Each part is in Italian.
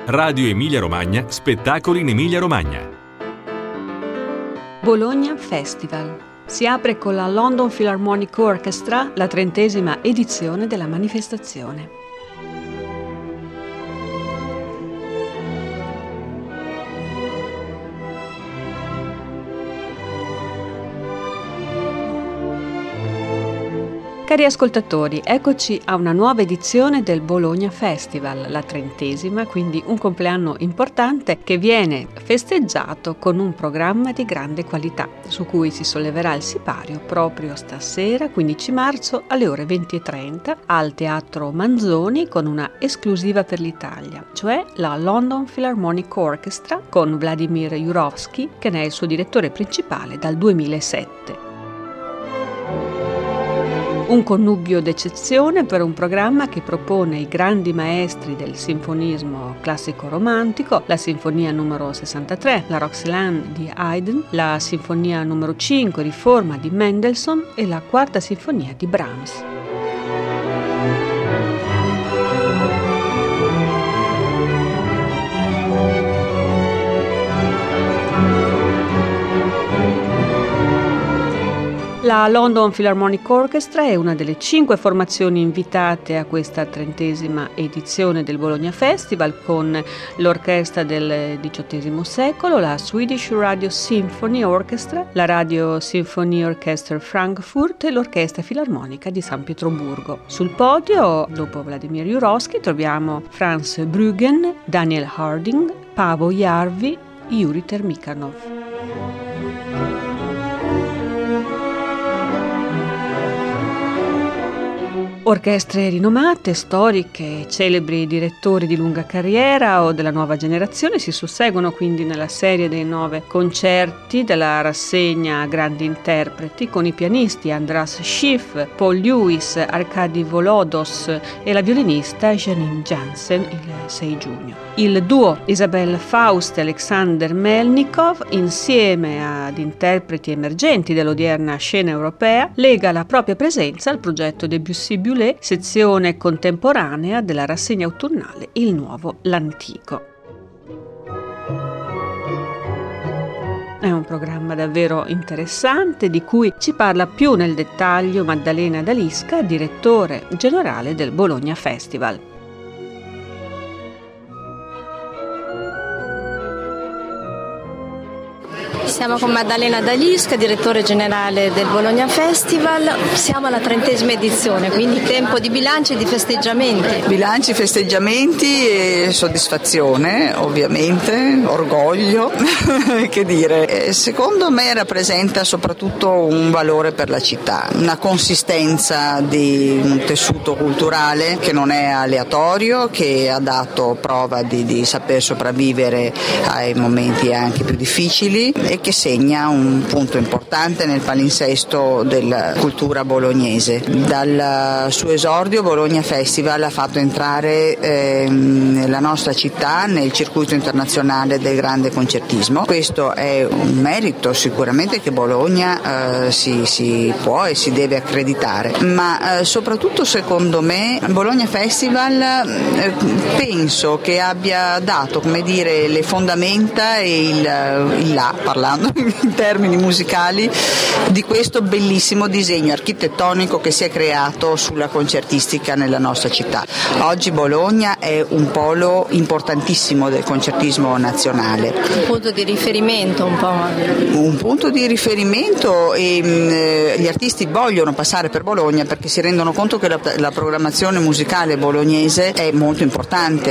Radio Emilia Romagna, spettacoli in Emilia Romagna. Bologna Festival. Si apre con la London Philharmonic Orchestra la 30ª edizione della manifestazione. Cari ascoltatori, eccoci a una nuova edizione del Bologna Festival, la 30ª, quindi un compleanno importante che viene festeggiato con un programma di grande qualità, su cui si solleverà il sipario proprio stasera, 15 marzo, alle ore 20:30, al Teatro Manzoni con una esclusiva per l'Italia, cioè la London Philharmonic Orchestra con Vladimir Jurovsky, che ne è il suo direttore principale dal 2007. Un connubio d'eccezione per un programma che propone i grandi maestri del sinfonismo classico-romantico, la sinfonia numero 63, la Roxelane di Haydn, la sinfonia numero 5, Riforma di Mendelssohn e la quarta sinfonia di Brahms. La London Philharmonic Orchestra è una delle 5 formazioni invitate a questa 30ª edizione del Bologna Festival, con l'orchestra del XVIII secolo, la Swedish Radio Symphony Orchestra, la Radio Symphony Orchestra Frankfurt e l'Orchestra Filarmonica di San Pietroburgo. Sul podio, dopo Vladimir Jurovsky, troviamo Franz Bruggen, Daniel Harding, Paavo Järvi, Yuri Termikhanov. Orchestre rinomate, storiche, celebri direttori di lunga carriera o della nuova generazione si susseguono quindi nella serie dei 9 concerti della rassegna Grandi Interpreti con i pianisti Andras Schiff, Paul Lewis, Arkady Volodos e la violinista Janine Jansen il 6 giugno. Il duo Isabelle Faust e Alexander Melnikov, insieme ad interpreti emergenti dell'odierna scena europea, lega la propria presenza al progetto Debussy-Boulez, sezione contemporanea della rassegna autunnale Il Nuovo l'Antico. È un programma davvero interessante di cui ci parla più nel dettaglio Maddalena Dalisca, direttore generale del Bologna Festival. Siamo con Maddalena Dalisca, direttore generale del Bologna Festival. Siamo alla 30ª edizione, quindi tempo di bilanci e di festeggiamenti. Bilanci, festeggiamenti e soddisfazione, ovviamente, orgoglio, che dire. Secondo me rappresenta soprattutto un valore per la città, una consistenza di un tessuto culturale che non è aleatorio, che ha dato prova di saper sopravvivere ai momenti anche più difficili e che segna un punto importante nel palinsesto della cultura bolognese. Dal suo esordio Bologna Festival ha fatto entrare la nostra città nel circuito internazionale del grande concertismo. Questo è un merito sicuramente che Bologna si può e si deve accreditare, ma soprattutto secondo me Bologna Festival penso che abbia dato, come dire, le fondamenta e il là, parlando in termini musicali, di questo bellissimo disegno architettonico che si è creato sulla concertistica nella nostra città. Oggi Bologna è un polo importantissimo del concertismo nazionale. Un punto di riferimento un po'. Un punto di riferimento e gli artisti vogliono passare per Bologna perché si rendono conto che la programmazione musicale bolognese è molto importante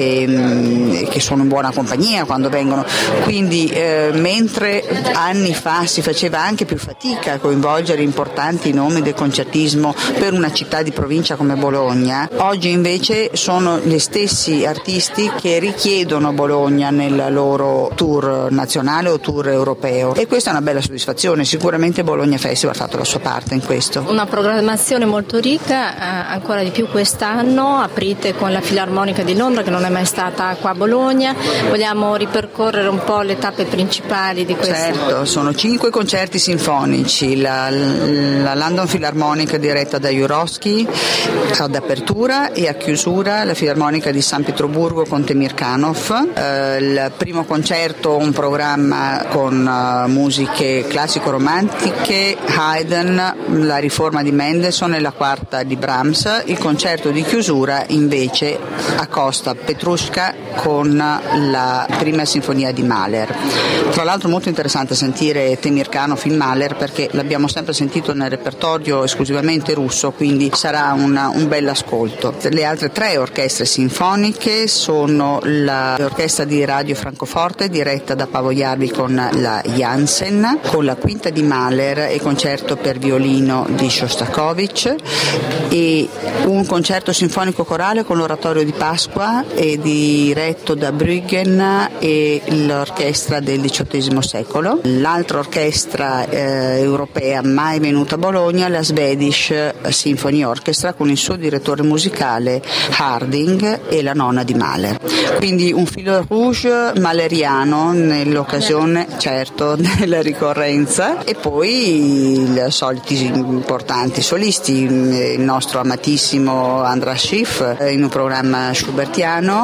e che sono in buona compagnia quando vengono. Quindi mentre anni fa si faceva anche più fatica a coinvolgere importanti nomi del concertismo per una città di provincia come Bologna, oggi invece sono gli stessi artisti che richiedono Bologna nel loro tour nazionale o tour europeo, e questa è una bella soddisfazione. Sicuramente Bologna Festival ha fatto la sua parte in questo. Una programmazione molto ricca, ancora di più quest'anno aprite con la Filarmonica di Londra, che non è mai stata qua a Bologna. Vogliamo ripercorrere un po' le tappe principali di questo? Certo, sono 5 concerti sinfonici, la London Philharmonic diretta da Jurowski ad apertura, e a chiusura la Filarmonica di San Pietroburgo con Temirkanov. Il primo concerto, un programma con musiche classico-romantiche, Haydn, la riforma di Mendelssohn e la quarta di Brahms. Il concerto di chiusura invece accosta Petrushka con la prima sinfonia di Mahler. Tra l'altro molto interessante sentire Temirkanov in Mahler, perché l'abbiamo sempre sentito nel repertorio esclusivamente russo, quindi sarà un bel ascolto. Le altre 3 orchestre sinfoniche sono l'orchestra di Radio Francoforte diretta da Paavo Jarvi con la Jansen, con la quinta di Mahler e concerto per violino di Shostakovich, e un concerto sinfonico corale con l'oratorio di Pasqua e diretto da Brüggen e l'orchestra del XVIII secolo. L'altra orchestra europea mai venuta a Bologna, la Swedish Symphony Orchestra, con il suo direttore musicale Harding e la nona di Mahler. Quindi un filo rouge mahleriano nell'occasione, certo, della ricorrenza, e poi i soliti importanti solisti, il nostro amatissimo Andras Schiff in un programma schubertiano,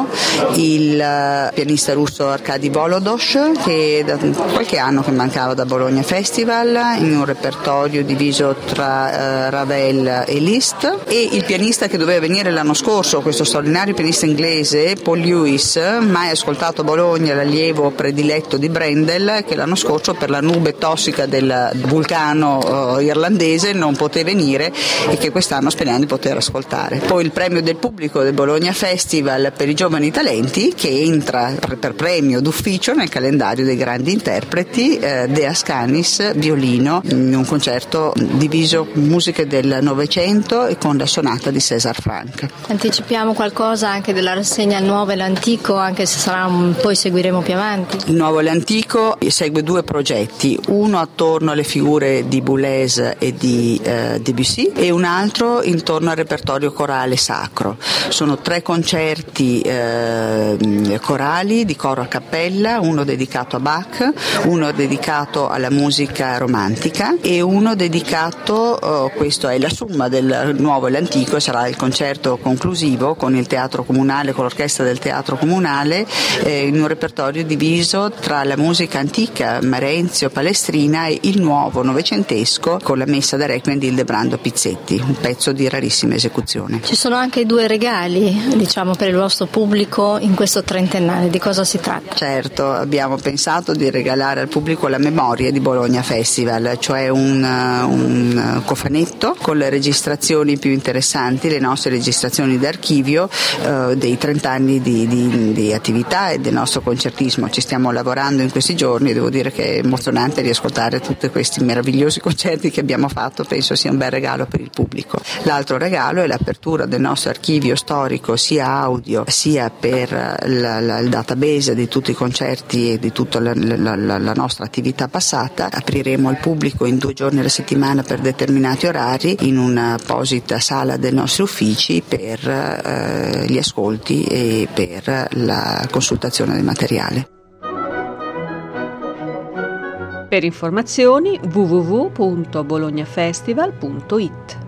il pianista russo Arkady Volodosh, che da qualche anno che mancava da Bologna Festival, in un repertorio diviso tra Ravel e Liszt, e il pianista che doveva venire l'anno scorso, questo straordinario pianista inglese Paul Lewis, mai ascoltato a Bologna, l'allievo prediletto di Brendel, che l'anno scorso per la nube tossica del vulcano irlandese non poté venire e che quest'anno speriamo di poter ascoltare. Poi il premio del pubblico del Bologna Festival per i giovani talenti, che entra per premio d'ufficio nel calendario dei grandi interpreti, De Ascanis violino, in un concerto diviso musiche del Novecento e con la sonata di César Franck. Anticipiamo qualcosa anche della rassegna Il Nuovo e l'Antico, anche se poi seguiremo più avanti. Il Nuovo e l'Antico segue 2 progetti, uno attorno alle figure di Boulez e di Debussy e un altro intorno al repertorio corale sacro. Sono 3 concerti corali di coro a cappella, uno dedicato a Bach, uno dedicato alla musica romantica e uno dedicato, questo è la somma del Nuovo e l'Antico, sarà il concerto conclusivo con il Teatro Comunale, con l'orchestra del Teatro Comunale, in un repertorio diviso tra la musica antica, Marenzio, Palestrina, e il nuovo novecentesco con la messa da Requiem di Ildebrando Pizzetti, un pezzo di rarissima esecuzione. Ci sono anche 2 regali, diciamo, per il vostro pubblico in questo trentennale. Di cosa si tratta? Certo, abbiamo pensato di regalare al pubblico la memoria di Bologna Festival, cioè un cofanetto con le registrazioni più interessanti, le nostre registrazioni d'archivio dei 30 anni di attività e del nostro concertismo. Ci stiamo lavorando in questi giorni e devo dire che è emozionante riascoltare tutti questi meravigliosi concerti che abbiamo fatto, penso sia un bel regalo per il pubblico. L'altro regalo è l'apertura del nostro archivio storico, sia audio sia per il database di tutti i concerti e di tutta la nostra attività passata. Apriremo al pubblico in 2 giorni alla settimana per determinati orari in un'apposita sala dei nostri uffici per gli ascolti e per la consultazione del materiale. Per informazioni www.bolognafestival.it